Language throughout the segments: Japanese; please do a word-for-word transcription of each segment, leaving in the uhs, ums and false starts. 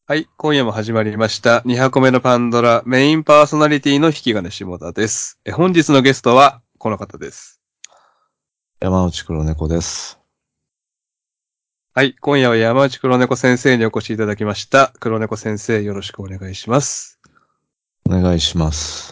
はい、今夜も始まりました。に箱目のパンドラ、メインパーソナリティの引き金下田です。え本日のゲストはこの方です。 山内黒猫です。 はい、今夜は山内黒猫先生にお越しいただきました。黒猫先生、よろしくお願いします。 お願いします。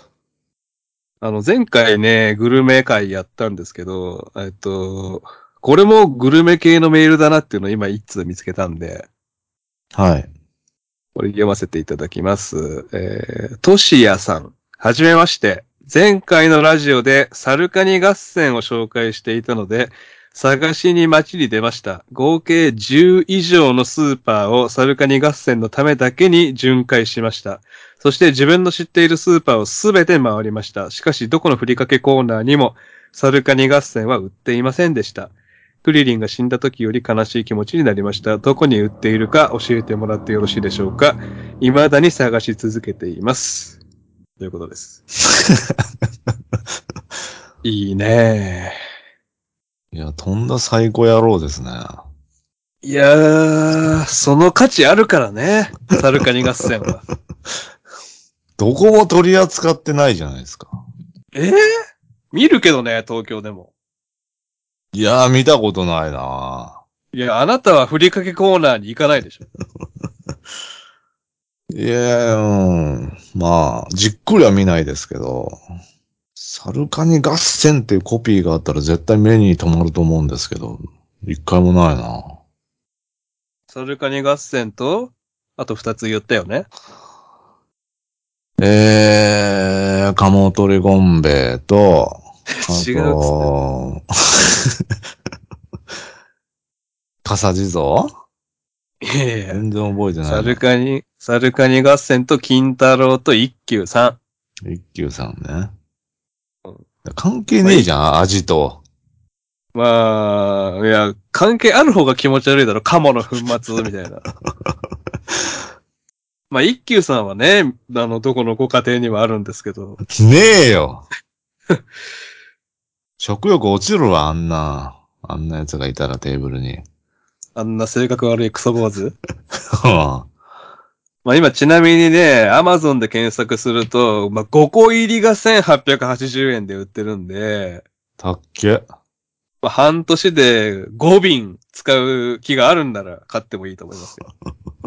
あの、前回ね、グルメ会やったんですけど、えっと、これもグルメ系のメールだなっていうのを今一通見つけたんで、 はい。 これ読ませていただきます。えー、トシヤさん。はじめまして。前回のラジオでサルカニ合戦を紹介していたので、探しに街に出ました。合計じゅう以上のスーパーをサルカニ合戦のためだけに巡回しました。そして自分の知っているスーパーをすべて回りました。しかしどこのふりかけコーナーにもサルカニ合戦は売っていませんでした。クリリンが死んだ時より悲しい気持ちになりました。どこに売っているか教えてもらってよろしいでしょうか。未だに探し続けています。ということです。いいねいや、とんだ最高野郎ですね。 いやー、その価値あるからね。サルカニ合戦は。 どこも取り扱ってないじゃないですか。 えー、見るけどね、東京でも。 いやー、見たことないないや、あなたはふりかけコーナーに行かないでしょ。 いやー、うん。まあ、じっくりは見ないですけど、サルカニ合戦っていうコピーがあったら絶対目に留まると思うんですけど、一回もないな。 サルカニ合戦と、あと二つ言ったよね。 えー、カモトリゴンベイと、あ違うっつって。 と、笠地蔵いやいや。 全然覚えてなサいな。 ルカニ、サルカニ合戦と金太郎と一休さ一休さんね。 ん。うん、 関係まあ、いねえじゃん、味と。 まあ、いや、関係ある方が気持ち悪いだろ。カモの粉末みたいな。まあ、一休さんはね、あの、どこのご家庭にもあるんですけど。 ねえよ。食欲落ちるわ、あんな。あんな奴がいたらテーブルに。 あんな性格悪いクソ坊主。まあ今ちなみにね、アマゾンで検索すると、まあごこ入りがせんはっぴゃくはちじゅうえんで売ってるんで、 たっけ。 まあ半年でご瓶使う気があるんなら買ってもいいと思いますよ。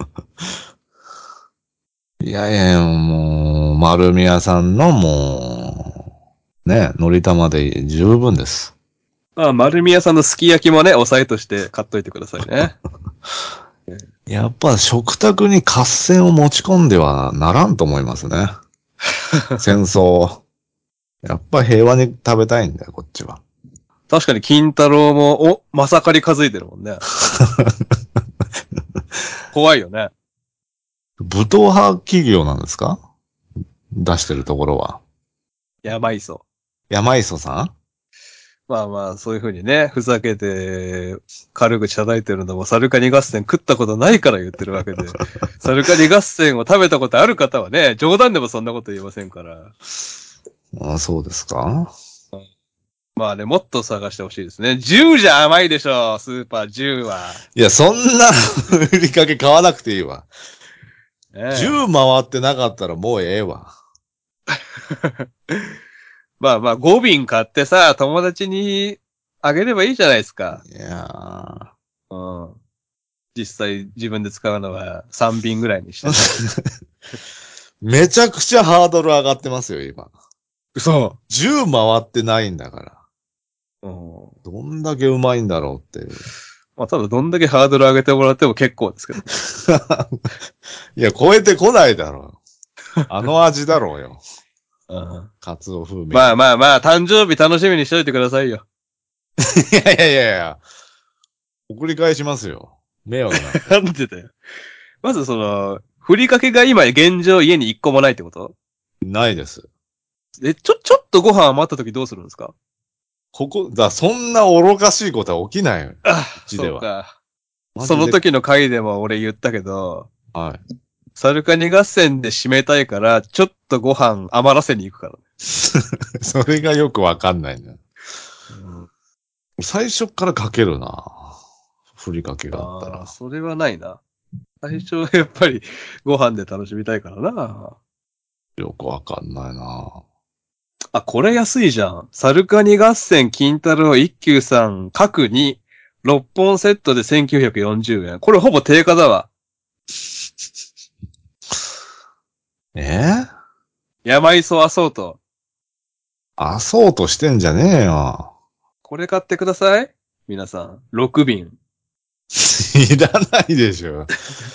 いやいやいや、もう、丸宮さんのもう、ね、のり玉で十分です。 まあ丸宮さんのすき焼きもね、おさえとして買っといてくださいね。 やっぱ食卓に合戦を持ち込んではならんと思いますね。戦争。やっぱ平和に食べたいんだよ、こっちは。 確かに金太郎も、お、まさかり数えてるもんね。怖いよね。 武闘派企業なんですか？出してるところは。 やばいそ山磯さん。 う。まあまあ、そういう風にね、ふざけて、軽口叩いてるのも、サルカニ合戦食ったことないから言ってるわけで、サルカニ合戦を食べたことある方はね、冗談でもそんなこと言いませんから。 ああ、そうですか？ まあね、もっと探してほしいですね。じゅうじゃ甘いでしょ、スーパーじゅうは。 いや、そんなふりかけ買わなくていいわ。じゅうね回ってなかったらもうええわ。 え。まあまあ、ご瓶買ってさ、友達にあげればいいじゃないですか。 いやー。 うん。実際自分で使うのはさんびんぐらいにしてさ。 めちゃくちゃハードル上がってますよ、今。 嘘。 じゅう回ってないんだから。 うん。 どんだけうまいんだろうっていう。 まあ、ただどんだけハードル上げてもらっても結構ですけどね。 いや、超えてこないだろう。あの味だろうよ。 うん。 カツオ風味まあが。 まあまあ、誕生日楽しみにしといてくださいよ。 いやいやいやいや。送り返しますよ。迷惑なんで。 なんでだよ。まずその、ふりかけが今現状家に一個もないってこと？ ないです。 え、ちょ、ちょっとご飯余った時どうするんですか？ ここ、だ、そんな愚かしいことは起きないよ。 あ、 うちでは。 そうか。 マジで。 その時の回でも俺言ったけど、 はい。 サルカニ合戦で締めたいから、ちょっとご飯余らせに行くからね。 それがよくわかんないね。 うん、 最初からかけるな。ふりかけがあったああ、 ら。 それはないな。 最初はやっぱりご飯で楽しみたいからな。 よくわかんないな。 あ、これ安いじゃん。サルカニ合戦金太郎一休さん各にろっぽんセットでせんきゅうひゃくよんじゅうえん。これほぼ定価だわ。 え山磯アソート。 あそうとしてんじゃねえよ。 これ買ってください。皆さん。ろくびん。 いらないでしょ。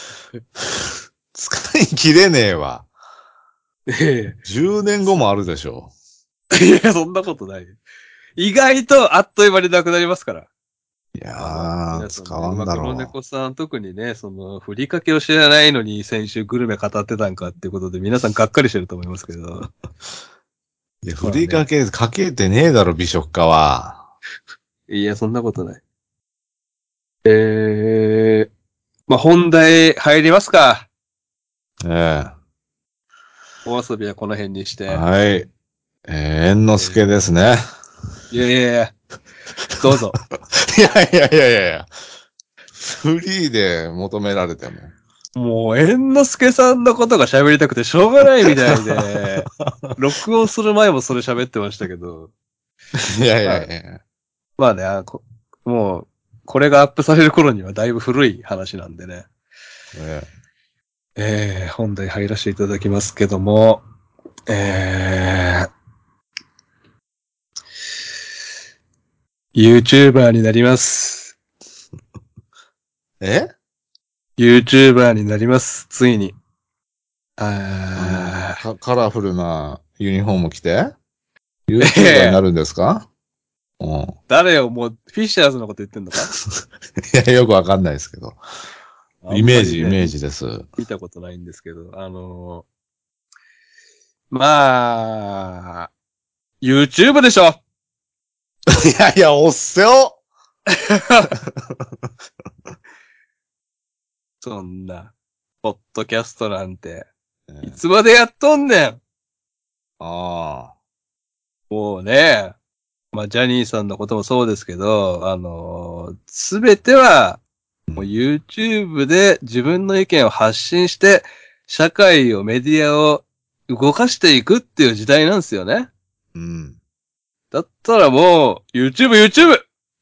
使い切れねえわ。 えじゅうねんごもあるでしょ。 え。いや、そんなことない。意外とあっという間になくなりますから。 いやあの、 ー、 皆さんね、 使わんだまあ、黒ろ猫さん特にね、その、ふりかけを知らないのに先週グルメ語ってたんかっていうことで皆さんがっかりしてると思いますけど。 う。いや、 まあねふりかけかけてねえだろ、美食家は。 いや、そんなことない。えー、まあ、本題入りますか。 えお遊びはこの辺にしえ。 て。 はい。えー、猿之助ですね。 いやいやいや、どうぞ。 いやいやいやいやいや。フリーで求められても。 もう、猿之助さんのことが喋りたくてしょうがないみたいで、録音する前もそれ喋ってましたけど。 いやいまあ、 やいや。 まあね、あこもう、これがアップされる頃にはだいぶ古い話なんでね。 ええー、本題入らせていただきますけども、えー、YouTuber になります。 え YouTuber になります。ついに。 あの、 あカカラフルなユニフォーム着てー、 ?YouTuber になえー、 るんですか？うん。 誰をもう、フィッシャーズのこと言ってんのかいや、よくわかんないですけど。 あイメージ、イんまりね、みメージです。 見たことないんですけど、あのーまあ、YouTube でしょいやいや、おっせよそんな、ポッドキャストなんて、いええつまでやっとんねんあもうね、まあ、ジャニーさんのこともそうですけど、あのすべては、 あ。うもうん。 YouTube で自分の意見を発信して、社会を、メディアを動かしていくっていう時代なんですよね。 うんだったらもう、YouTube、YouTube!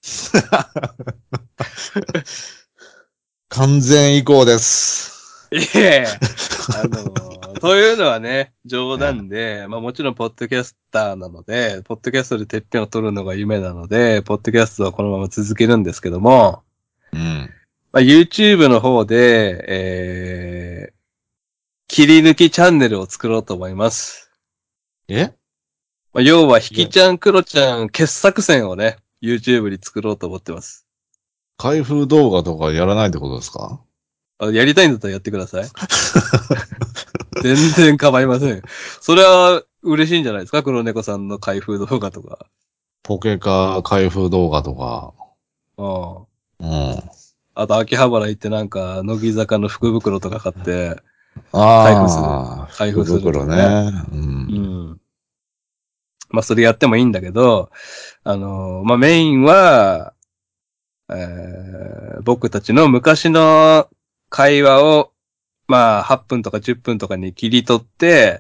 完全移行です。 いえ、あの、というのはね、冗え談で、まあもちろんポッドキャスターなので、ポッドキャストでてっぺんを取るのが夢なので、ポッドキャストはこのまま続けるんですけども、 えうん。 まあ、YouTube の方で、えー、切り抜きチャンネルを作ろうと思います。 えまあ、要は、ひきで、 ちゃん、クロちゃん、傑作選をね、YouTube に作ろうと思ってます。 開封動画とかやらないってことですか？ あやりたいんだったらやってください。全然構いません。それは嬉しいんじゃないですか黒猫さんの開封動画とか。 ポケカ開封動画とか。 うん。 うん。 あと、秋葉原行ってなんか、乃木坂の福袋とか買って、開封する。 ああ、福開封すると袋ね。 かね。 うん。 うん。まあ、それやってもいいんだけど、あの、まあ、メインは、えー僕たちの昔の会話を、まあ、はっぷんとかじゅっぷんとかに切り取って、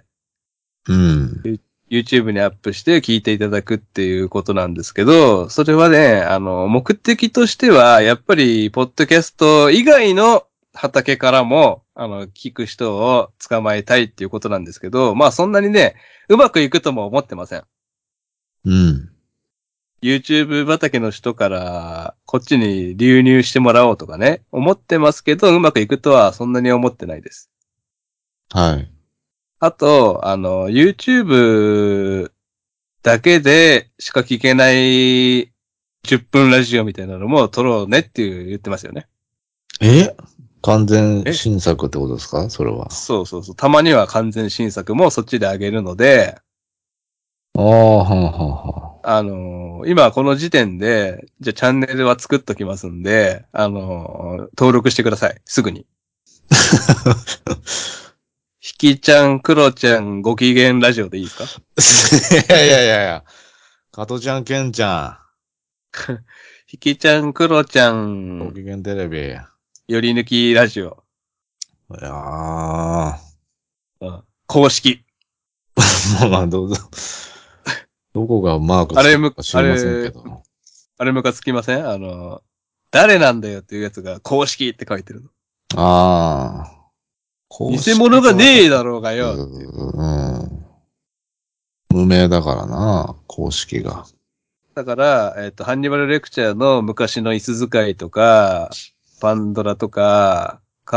うん。 YouTube にアップして聞いていただくっていうことなんですけど、それはね、あの、目的としては、やっぱり、ポッドキャスト以外の畑からも、あの、聞く人を捕まえたいっていうことなんですけど、まあそんなにね、うまくいくとも思ってません。 うん。 YouTube 畑の人からこっちに流入してもらおうとかね、思ってますけど、うまくいくとはそんなに思ってないです。 はい。 あと、あの、YouTube だけでしか聞けないじゅっぷんラジオみたいなのも撮ろうねっていう言ってますよね。 え完全え新作ってことですかそれは？ そうそうそう。たまには完全新作もそっちであげるので、 ああ、はあ、はあ、はあのー今この時点で、じゃあチャンネルは作っときますんで、あのー登録してください。すぐに。ひきちゃん、クロちゃん、ご機嫌ラジオでいいですか？ いやいやいやいや。加トちゃん、ケンちゃひきちゃん、クロちゃん、ごん、 機嫌テレビ。 より抜きラジオ。 いやー。 うん。公式。 まあ、どうぞ。どこがマークつくあれむ、あか知りませんけれ、 ど。 あれムカつきません？あの、誰なんだよっていうやつが公式って書いてるの。 ああ。公偽式物がねえは、 だろうがうよっていう。 ーん。無名だからな、公式が。 だから、えっと、ハンニバルレクチャーの昔の椅子使いとか、パンドラとかから、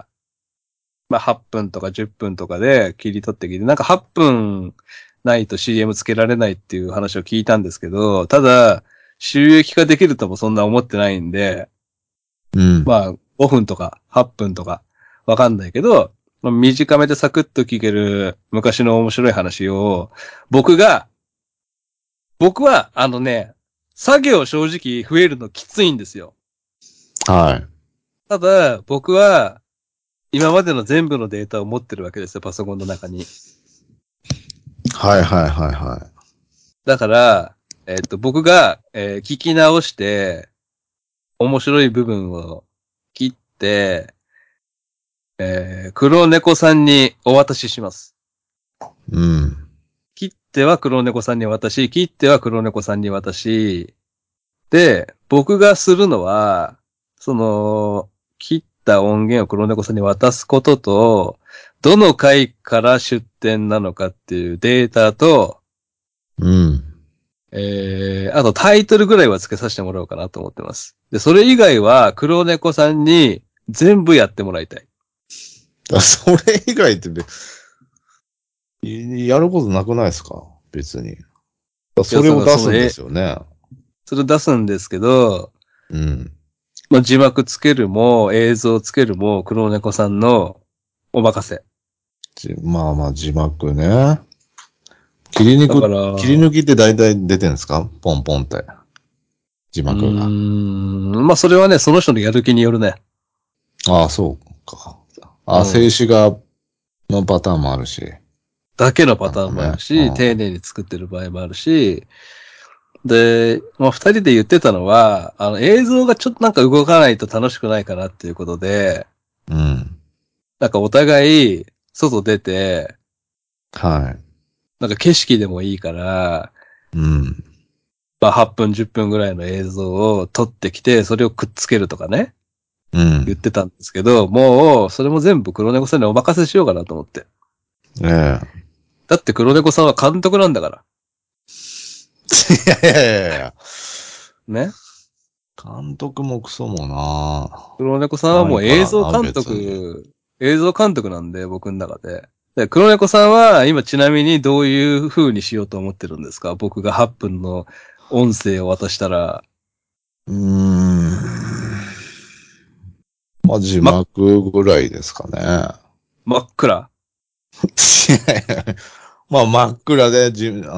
まあはっぷんとかじゅっぷんとかで切り取ってきて、なんかはっぷんないと シーエム つけられないっていう話を聞いたんですけど、ただ、収益化できるともそんな思ってないんで、 うん。 まあごふんとかはっぷんとかわかんないけど、まあ短めでサクッと聞ける昔の面白い話を、僕が、僕はあのね、作業正直増えるのきついんですよ。 はい。 ただ、僕は今までの全部のデータを持ってるわけですよ、パソコンの中に。 はいはいはいはだから、えっと、僕が、えー聞き直して、面白い部分を切って、えー黒猫さんにお渡しします。 い。うん。 切っては黒猫さんに渡し、切っては黒猫さんに渡し、で、僕がするのは、その、切った音源を黒猫さんに渡すことと、どの回から出典なのかっていうデータと、 うん。 えー、あとタイトルぐらいは付けさせてもらおうかなと思ってます。で、それ以外は黒猫さんに全部やってもらいたい。 あ、それ以外ってべ、いやることなくないですか別に。 いや、 それだからその、 を出すんでえ、 すよね。 それ出すんですけど、 うん。 まあ、字幕つけるも、映像つけるも、黒猫さんのお任せ。 じまあまあ字幕ね。切り抜く、 だから、 切り抜きって大体出てんですかポンポンって。字うー幕が。 ん、まあ、それはね、その人のやる気によるね。 ああ、そうか。あ、静うん。 止画のパターンもあるし。 だけのパターンもあなるほどね。 るし、丁寧に作ってる場合もあるし、で、まあ、二人で言ってたのは、あの、映像がちょっとなんか動かないと楽しくないかなっていうことで、 うん。 なんかお互い、外出て、 はい。 なんか景色でもいいから、 うん。 まあはっぷん、じゅっぷんぐらいの映像を撮ってきて、それをくっつけるとかね、 うん。 言ってたんですけど、もう、それも全部黒猫さんにお任せしようかなと思って。 ええ。 だって黒猫さんは監督なんだから。 いやいやいやいや。 ね。 監督もクソもな。 黒猫さんはもうないか映像監らな、別に。 督、映像監督なんで、僕の中で。で、黒猫さんは今ちなみにどういう風にしようと思ってるんですか？僕がはっぷんの音声を渡したら、 うーん。まあ、字ま、 幕ぐらいですかね。 真っ暗。 いやいやまあ、真っ暗で、じ、うん。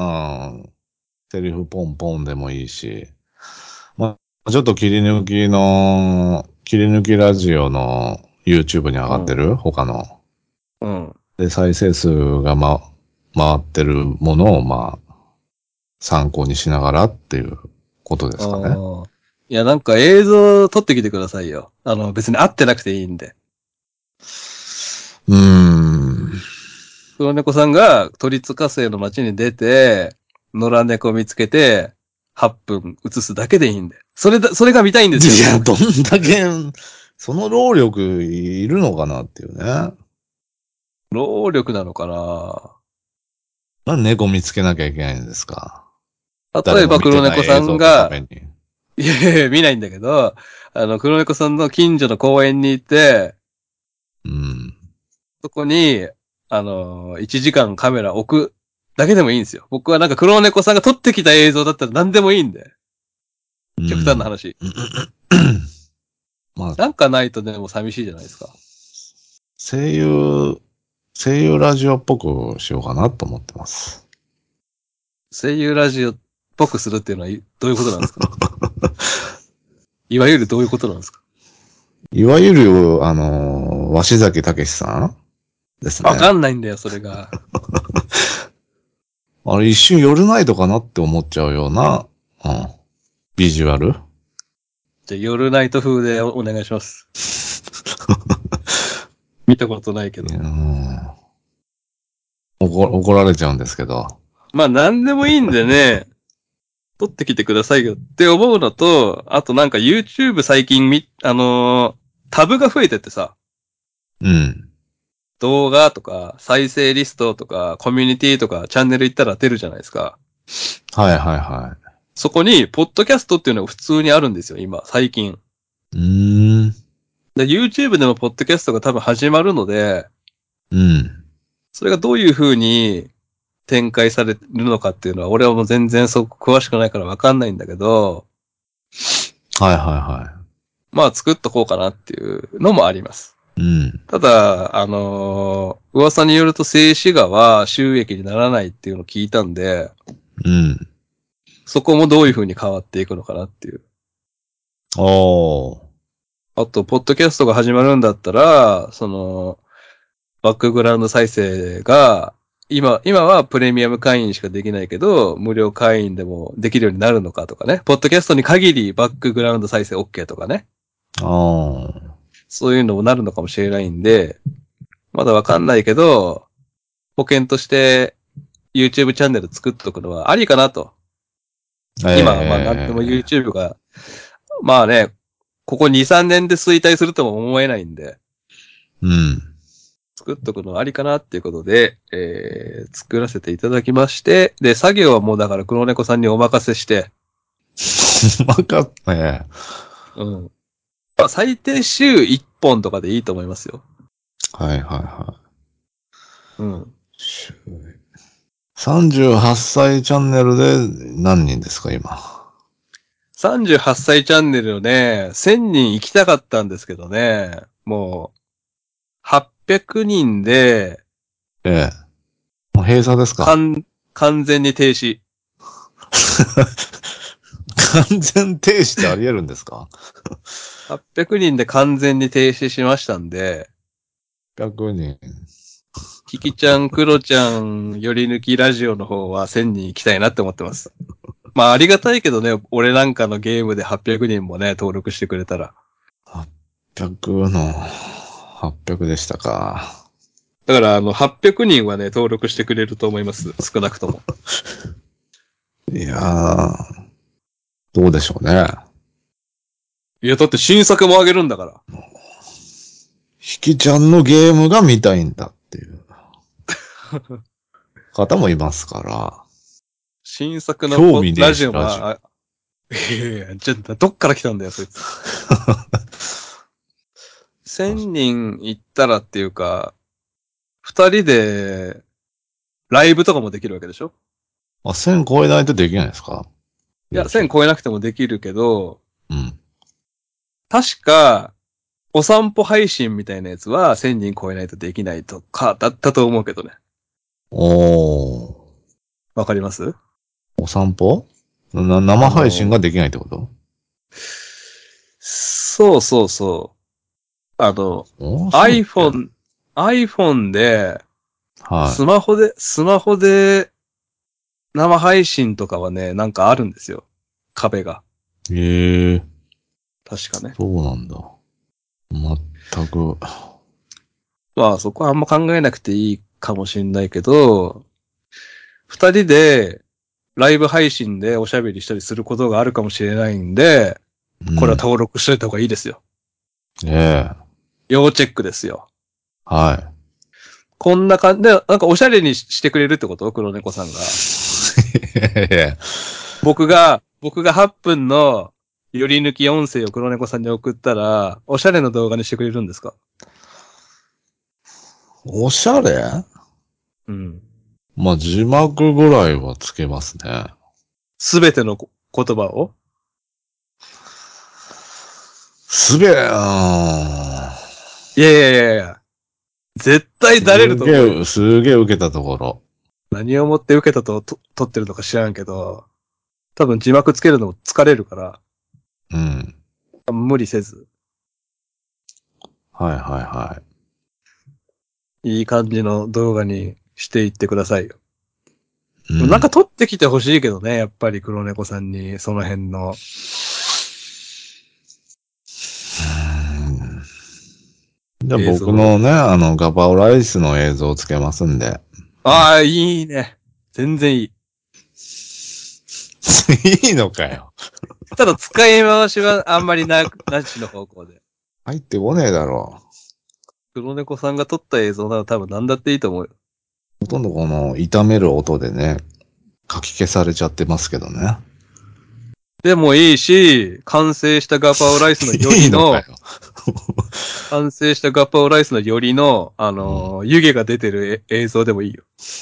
セリフポンポンでもいいし。まあ、ちょっと切り抜きの、切り抜きラジオの YouTube に上うん。 がってる他の。 うん。 で、再生数がま、回ってるものを、まあ、参考にしながらっていうことですかね。 ああ。いや、なんか映像撮ってきてくださいよ。あの、別に会ってなくていいんで。 うーん。 黒猫さんが都立火星の街に出て、野良猫見つけて、はっぷん映すだけでいいんで。それだ、それが見たいんですよ、 いや、 僕。 どんだけ、その労力いるのかなっていうね。 労力なのかな？ なんで猫見つけなきゃいけないんですか？ 例え誰もば黒猫見てないさん映像のためが、 に。 いやいやいや見ないんだけど、あの、黒猫さんの近所の公園に行って、 うん。 そこに、あの、いちじかんカメラ置くだけでもいいんですよ。僕はなんか黒猫さんが撮ってきた映像だったら何でもいいんで。 う極端なん。 話。 まあ、 なんかないとでも寂しいじゃないですか。 声優、声優ラジオっぽくしようかなと思ってます。 声優ラジオっぽくするっていうのはどういうことなんですか？いわゆるどういうことなんですか？ いわゆる、あの、鷲崎武さんですわかね。 んないんだよ、それが。 あれ一瞬夜ナイトかなって思っちゃうような、うん、ビジュアル。 じゃあ夜ナイト風でお願いします。 見たことないけど。 うん。怒、怒られちゃうんですけど。 まあ何でもいいんでね、撮ってきてくださいよって思うのと、あとなんか YouTube 最近み、あのータブが増えてってさ、 うん。 動画とか再生リストとかコミュニティとかチャンネル行ったら出るじゃないですか。 はいはいはそこに、ポッドキャストっていうのが普通にあるんですよ、今、最近。 い。うーん。 で、YouTube でもポッドキャストが多分始まるので、 うん。 それがどういう風に展開されるのかっていうのは、俺はもう全然そこ詳しくないからわかんないんだけど、 はいはいはまあ作っとこうかなっていうのもあります。 い。うん。 ただ、あのー噂によると静止画は収益にならないっていうのを聞いたんで、 うん。 そこもどういう風に変わっていくのかなっていう。 おー。 あと、ポッドキャストが始まるんだったら、その、バックグラウンド再生が、今、今はプレミアム会員しかできないけど、無料会員でもできるようになるのかとかね。ポッドキャストに限りバックグラウンド再生 OK とかね。 あー。 そういうのもなるのかもしれないんで、まだわかんないけど、保険として YouTube チャンネル作っとくのはありかなと。今はまあなんでもえ YouTube が、まあね、ここに、さんねんで衰退するとも思えないんで、 ー。うん。 作っとくのはありかなっていうことで、えー、作らせていただきまして、で、作業はもうだから黒猫さんにお任せして、 わかったね。 うん。まあ、最低週いっぽんとかでいいと思いますよ。 はいはいはうん。 い。さんじゅうはっさいチャンネルで何人ですか、今。 さんじゅうはっさいチャンネルをね、せんにん行きたかったんですけどね、もう、はっぴゃくにんで、 ええ。もう閉鎖ですか？ 完、完全に停止。 完全停止ってあり得るんですか？ はっぴゃくにんで完全に停止しましたんで、 ひゃく 人。 キキちゃん、クロちゃん、より抜きラジオの方はせんにん行きたいなって思ってます。まあありがたいけどね、俺なんかのゲームではっぴゃくにんもね、登録してくれたら。 はっぴゃくのはっぴゃくでしたか。 だからあの、はっぴゃくにんはね、登録してくれると思います。少なくとも。 いやー、どうでしょうね。 いや、だって新作もあげるんだから。 ひきちゃんのゲームが見たいんだっていう方もいますから。 新作の興味ねえし、 ポラジオも、 ラジオ。 あ、いやいや、ちょっとどっから来たんだよ、そいつ。せんにん行ったらっていうか、二人で、ライブとかもできるわけでしょ？ あ、せん超えないとできないですか？ いや、せん超えなくてもできるけど、 うん。 確か、お散歩配信みたいなやつはせんにん超えないとできないとか、だったと思うけどね。 おー。 わかります？ お散歩な、生あ配信の、 ができないってこと？ そうそうそう。あの、 おー、そうだっけ？ iPhone、iPhone で、スはマホで、スマホで生配信とかはね、なんかあるんですよ。壁が。 い。へえ、 確かね。 そうなんだ。全く。 まあそこはあんま考えなくていいかもしれないけど、二人でライブ配信でおしゃべりしたりすることがあるかもしれないんで、これはうん。 登録しといた方がいいですよ。 ええ、 要チェックですよ。 はこんな感じで、なんかおしゃれにしてくれるってこと？黒猫さんが。 い。いやいや、 僕が、僕がはっぷんのより抜き音声を黒猫さんに送ったら、おしゃれな動画にしてくれるんですか？ おしゃれ？ うん。 まあ、字幕ぐらいはつけますね。 すべてのこ言葉をすべ、あいやいやいやいや。絶対ーだれるすげえ、 と思うよ。 すげえ受けたところ。 何をもって受けたとと撮ってるのか知らんけど、多分字幕つけるのも疲れるから、 うん。 無理せず、 はいはいはい。 いい感じの動画にしていってくださいよ。 うん。 なんか撮ってきてほしいけどね、やっぱり黒猫さんに、その辺の。 じゃあ僕のね、あの、ガパオライスの映像をつけますんで。 ああ、いいね。全然いい。 いいのかよ。 ただ使い回しはあんまりな、なしの方向で。 入ってこねえだろ。 黒猫さんが撮った映像なら多分何だっていいと思うよ。 ほとんどこの炒める音でね、かき消されちゃってますけどね。 でもいいし、完成したガパオライスのよりの、 いいのかよ。 完成したガパオライスのよりの、あのー、湯気が出てるえ映像でもいいよ。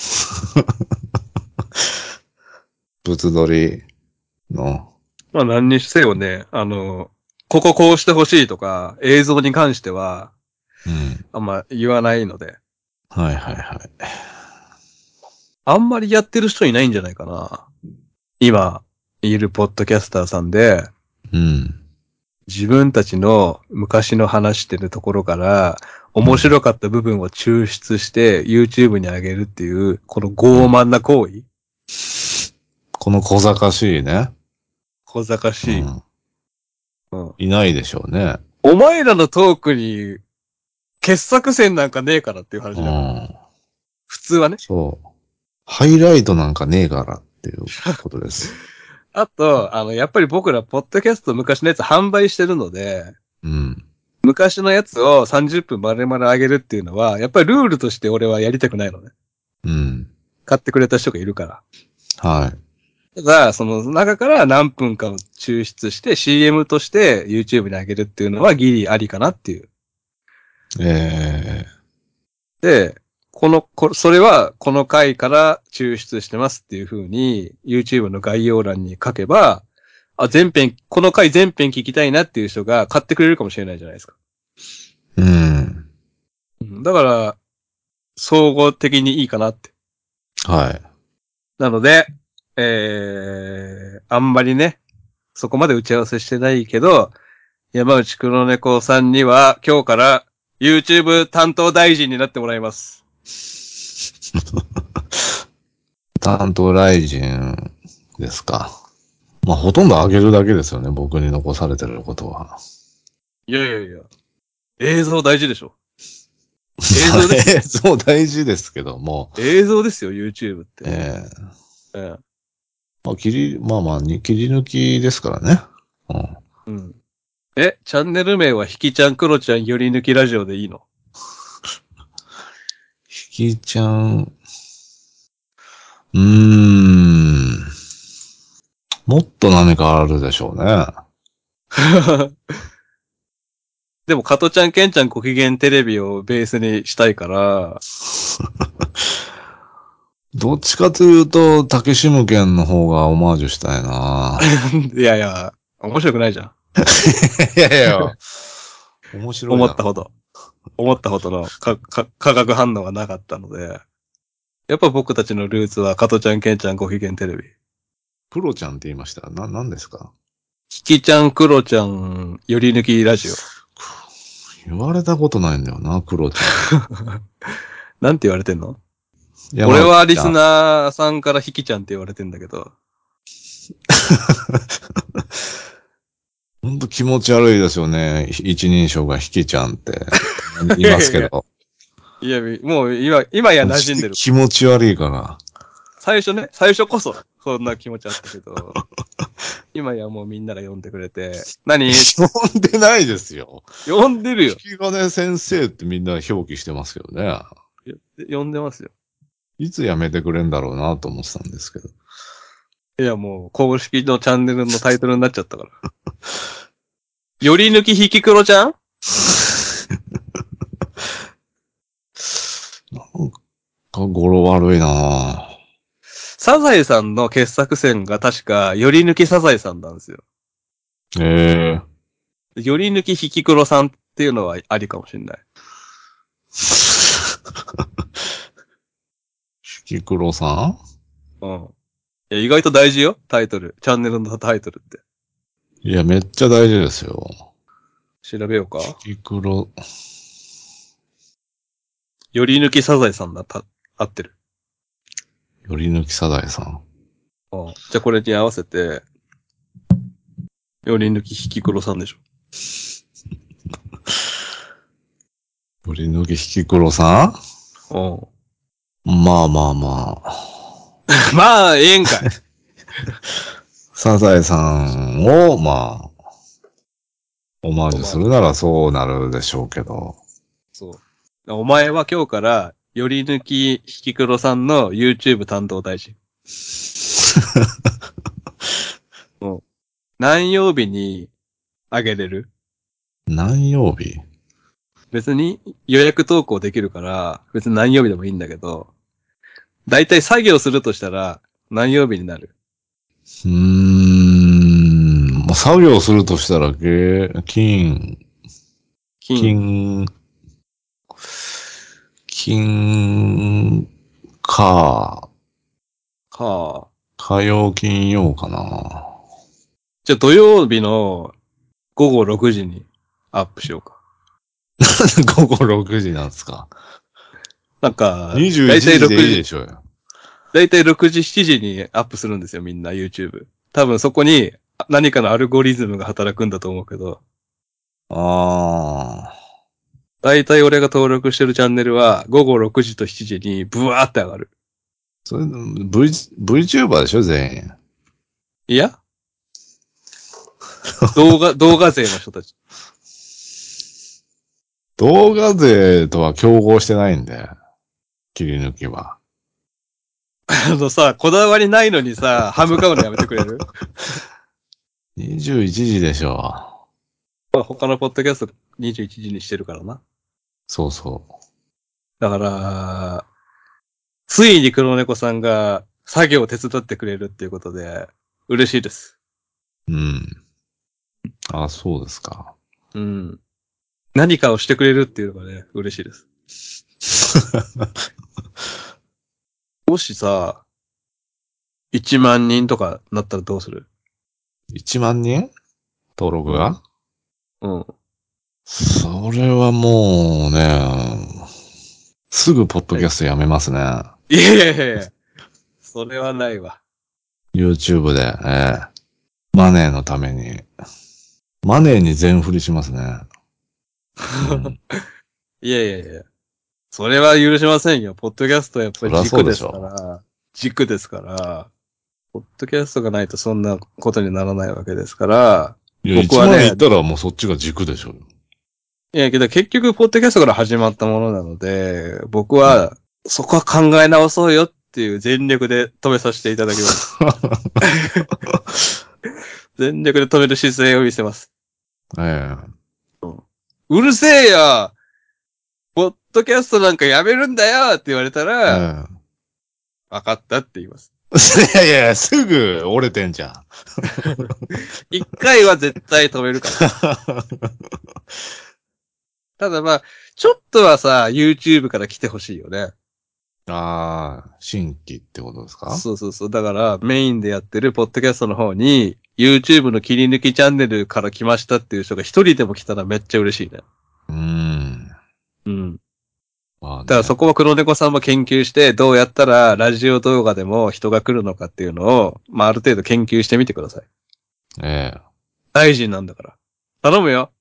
物撮りの。 まあ何にせよね、あのー、こここうしてほしいとか、映像に関しては、 うん。 あんま言わないので。 はいはいはい。 あんまりやってる人いないんじゃないかな。今、いるポッドキャスターさんで、 うん。 自分たちの昔の話してるところから、面白かった部分を抽出して YouTube に上げるっていう、この傲慢な行為。 この小賢しいね。 小賢うしい。 ん。 うん。 いないでしょうね。 お前らのトークに、傑作選なんかねえからっていうう話だから。 ん。 普通はね。 そう。ハイライトなんかねえからっていうことです。 あと、あの、やっぱり僕ら、ポッドキャスト昔のやつ販売してるので、 うん。 昔のやつをさんじゅっぷん丸々上げるっていうのは、やっぱりルールとして俺はやりたくないのね。 うん。 買ってくれた人がいるから。 はい。 ただ、その中から何分かを抽出して シーエム として YouTube に上げるっていうのはギリありかなっていう。 ええで、この、こそれはこの回から抽出してますっていう風に YouTube の概要欄に書けば、あ、全編、この回全編聞きたいなっていう人が買ってくれるかもしれないじゃないですか。 うん。 うん、だから、総合的にいいかなって。 はい。 なので、えー、あんまりね、そこまで打ち合わせしてないけど、山内黒猫さんには今日から YouTube 担当大臣になってもらいます。 担当大臣ですか。まあ、ほとんど上げるだけですよね。僕に残されてることは。 いやいやいや。映像大事でしょ。映像ですよ。 映像大事ですけども。 映像ですよ、YouTube って。 ええええ、 まあ、切り、まあまあ、に切り抜きですからね。うん。 うん。え、チャンネル名はひきちゃんクロちゃんより抜きラジオでいいの？ ひきちゃん、うーん。もっと何かあるでしょうね。 でも、加トちゃん、ケンちゃんご機嫌テレビをベースにしたいから、 どっちかというと、竹志剣の方がオマージュしたいな。 いやいや、面白くないじゃん。 いやいや、面白いだろ。 思ったほど。思ったほどのかか化学反応がなかったので、やっぱ僕たちのルーツは加トちゃん、ケンちゃんご機嫌テレビ。 クロちゃんって言いました。な、何ですか？ ひきちゃん、クロちゃん、より抜きラジオ。 言われたことないんだよな、クロちゃなんて言われてんの？ ん。 俺はリスー。 ナーさんからひきちゃんって言われてんだけど。 ほんと気持ち悪いですよね。一人称がひきちゃんって言いますけど。 いや、もう今、今や馴染んでる。 気持ち悪いから。 最初ね、最初こそ、そんな気持ちあったけど、今やもうみんなが呼んでくれて、何呼んでないですよ。 呼んでるよ。 引き金先生ってみんな表記してますけどね。 呼んでますよ。 いつやめてくれんだろうなと思ってたんですけど。 いや、もう公式のチャンネルのタイトルになっちゃったから。より抜きひきクロちゃん？ なんか語呂悪いなぁ。 サザエさんの傑作選が確か、より抜きサザエさんなんですよ。 ええより抜きひきクロさんっていうのはありかもしれない。 ひきくろさうん。いや、意外と大事よ、タイトル。チャンネルのタイトルって。 んいや、めっちゃ大事ですよ。 調べようか。 ひきくろ、 より抜きサザエさんだ、た、合ってる。 より抜きサザエさん。 うん。じゃあこれに合わせて、より抜きひきクロさんでしょ。 振り抜き引き黒さうん。 んまあまあまあ。 まあ、ええんかい。 サザエさんを、まあ、オマージュするならそうなるでしょうけど。 そう。お前は今日から、より抜き引き黒さんの YouTube 担当大臣。もう何曜日にあげれる？ 何曜日？ 別に予約投稿できるから、別に何曜日でもいいんだけど、だいたい作業するとしたら何曜日になる？ うーん、まあ、作業するとしたら、げ、金、 金。 金、金、か、 か。 火曜、金曜かな。 じゃあ土曜日の午後ろくじにアップしようか。 午後ろくじなんですか。 なんか、だ 21 いたい時で 6時、 いいでしょうよ。 だいたいろくじ、しちじにアップするんですよ、みんな YouTube。多分そこに何かのアルゴリズムが働くんだと思うけど、 ああ。 だいたい俺が登録してるチャンネルは午後ろくじとしちじにブワーって上がる。 それ、V、VTuber でしょ、全員。 いや動画、動画勢の人たち。 動画勢とは競合してないんで、切り抜きは。 あのさ、こだわりないのにさ、歯向かうのやめてくれる？ にじゅういちじでしょ。 まあ他のポッドキャストにじゅういちじにしてるからな。 そうそだから、ついに黒猫さんが作業を手伝ってくれるっていうことで、嬉しいです。 う。うん。あ、そうですか。 うん。何かをしてくれるっていうのがね、嬉しいです。もしさ、いちまん人とかなったらどうする？ いちまん人登録が、 うん。 それはもうね、すぐポッドキャストやめますね。 いやいやいやいや、それはないわ。 YouTube で、ええマネーのために。マネーに全振りしますね。うん、 いやいやいや。それは許しませんよ。ポッドキャストはやっぱりそりゃそう軸ですかでしょ。 ら。軸ですから。ポッドキャストがないとそんなことにならないわけですから。 いや、1 僕はね、 万いったらもうそっちが軸でしょ。 いやけど結局ポッドキャストから始まったものなので、僕はそこは考え直そうよっていう全力で止めさせていただきます。全力で止める姿勢を見せます。 ええうるせえよポッドキャストなんかやめるんだよって言われたら、 え分かったって言います。 えいやいや、すぐ折れてんじゃん。 一回は絶対止めるから。ただまあ、ちょっとはさ、YouTube から来てほしいよね。 ああ、新規ってことですか？ そうそうそう。だからメインでやってるポッドキャストの方に、YouTube の切り抜きチャンネルから来ましたっていう人が一人でも来たらめっちゃ嬉しいね。 うーん。 うん。 まあね。 だからそこは黒猫さんも研究して、どうやったらラジオ動画でも人が来るのかっていうのを、まあある程度研究してみてください。 ええ。 大臣なんだから。頼むよ。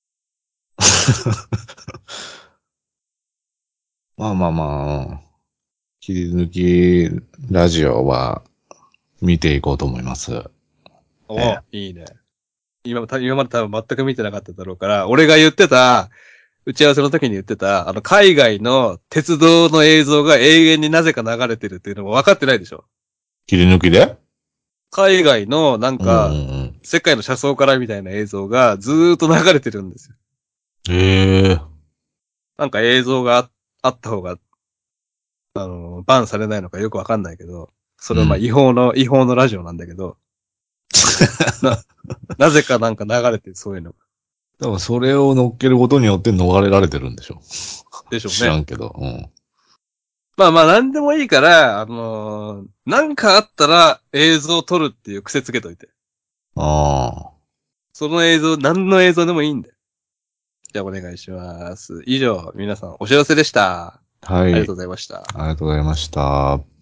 まあまあまあ、切り抜きラジオは見ていこうと思います。 おええいいね。今、た今まで多分全く見てなかっただろうから、俺が言ってた、打ち合わせの時に言ってた、あの、海外の鉄道の映像が永遠になぜか流れてるっていうのも分かってないでしょ。 切り抜きで海外のなんうんうんか、 うん。 世界の車窓からみたいな映像がずーっと流れてるんですよ。 ええなんか映像がああった方が、あの、バンされないのかよくわかんないけど、それはまあうん違法の、違法のラジオなんだけど、な、なぜかなんか流れてる、そういうのが。 多分それを乗っけることによって逃れられてるんでしょ。 でしょうね。 知らんけど。うん。 まあまあなんでもいいから、あのーなんかあったら映像を撮るっていう癖つけといて。 あその映像、何の映像でもいいんで。じゃあお願いします。以上、皆さんお知らせでした。 あ。はい。 ありがとうございました。 ありがとうございました。